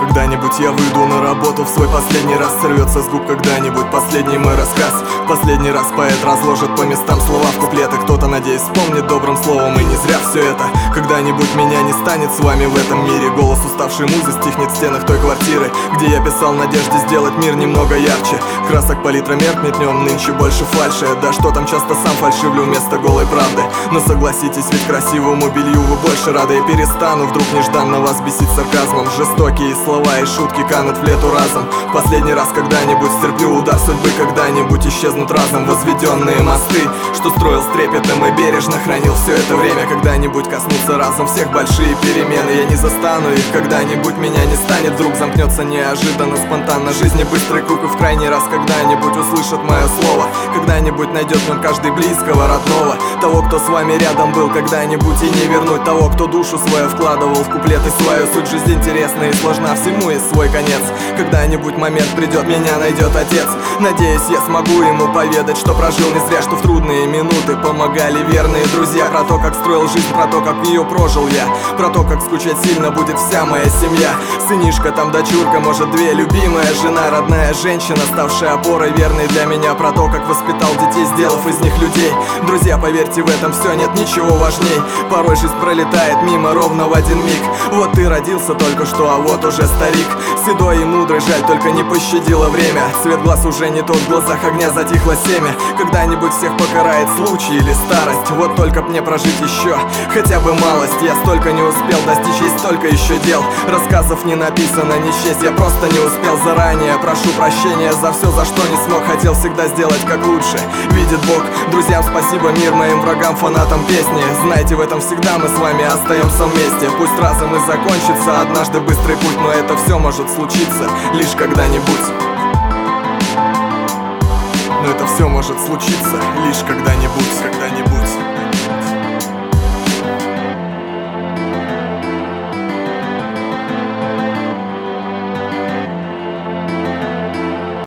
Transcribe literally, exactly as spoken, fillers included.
Когда-нибудь я выйду на работу, в свой последний раз сорвется с губ когда-нибудь последний мой рассказ. Последний раз поэт разложит по местам слова в куплеты. Кто-то, надеюсь, вспомнит добрым словом, и не зря все это. Когда-нибудь меня не станет с вами в этом мире. Голос уставшей музы стихнет в стенах той квартиры, где я писал в надежде сделать мир немного ярче. Красок палитра меркнет днем, нынче больше фальши. Да что там, часто сам фальшивлю вместо голой правды. Но согласитесь, ведь красивому белью вы больше рады. И перестану вдруг нежданно вас бесить сарказмом. Жестокие слова и шутки канут в лету разом. Последний раз когда-нибудь стерплю удар судьбы. Когда-нибудь исчезнут разом возведенные мосты, что строил с трепетом и бережно хранил все это время. Когда-нибудь коснутся разом всех большие перемены. Я не застану их, когда-нибудь меня не станет. Вдруг замкнется неожиданно, спонтанно жизни быстрый круг. И в крайний раз когда-нибудь услышат мое слово. Когда-нибудь найдет в нем каждый близкого, родного. Того, кто с вами рядом был когда-нибудь, и не вернуть того, кто душу свою вкладывал в куплеты свою. Суть жизни интересна и сложна, всему есть свой конец. Когда-нибудь момент придет, меня найдет отец. Надеюсь, я смогу ему поведать, что прожил не зря, что в трудные минуты помогали верные друзья. Про то, как строил жизнь, про то, как ее прожил я. Про то, как скучать сильно будет вся моя семья. Сынишка, там дочурка, может две, любимая жена, родная женщина, ставшая опорой верной для меня. Про то, как воспитал детей, сделав из них людей. Друзья, поверьте, в этом все, нет ничего важней. Порой жизнь пролетает мимо ровно в один миг. Вот ты родился только что, а вот уже старик. Седой и мудрый, жаль, только не пощадило время. Цвет глаз уже не тот, в глазах огня затихло семя. Когда-нибудь всех покарает случай или старость. Вот только б мне прожить еще хотя бы малость. Я столько не успел достичь, есть столько еще дел. Рассказов не написано, не счесть, я просто не успел заранее. Прошу прощения за все, за что не смог. Хотел всегда сделать как лучше, видит Бог. Друзьям спасибо, мир моим врагам, фанатам песни. Знайте, в этом всегда мы с вами остаемся вместе. Пусть разом и закончится однажды быстрый путь, но это все может случиться лишь когда-нибудь. Но это все может случиться лишь когда-нибудь, когда-нибудь.